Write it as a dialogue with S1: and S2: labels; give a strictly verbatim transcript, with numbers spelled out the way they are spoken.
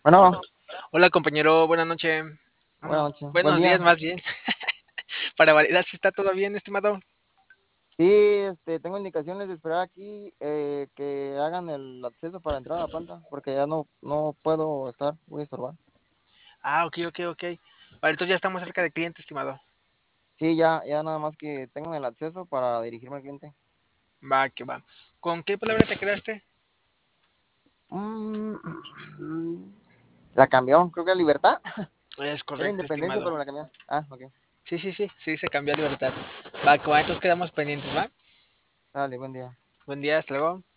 S1: Bueno,
S2: Hola compañero, buenas noches.
S1: buenas
S2: Bueno,
S1: noches, buen
S2: buenos días
S1: día.
S2: más bien. Para validar si está todo bien, estimado.
S1: Sí, este, tengo indicaciones de esperar aquí eh, que hagan el acceso para entrar a la planta, porque ya no, no puedo estar, voy a estorbar.
S2: Ah, ok, ok, ok. Vale, entonces ya estamos cerca del cliente, estimado.
S1: Sí, ya, ya nada más que tengan el acceso para dirigirme al cliente.
S2: Va, que va. ¿Con qué palabra te quedaste?
S1: Mm, mm, la cambió, creo que libertad.
S2: Es
S1: Era
S2: correcto,
S1: independencia,
S2: estimado.
S1: pero me la cambió. Ah, ok.
S2: Sí, sí, sí, sí, se cambió a libertad. Va, que va, entonces quedamos pendientes, ¿va?
S1: Dale, buen día.
S2: Buen día, hasta luego.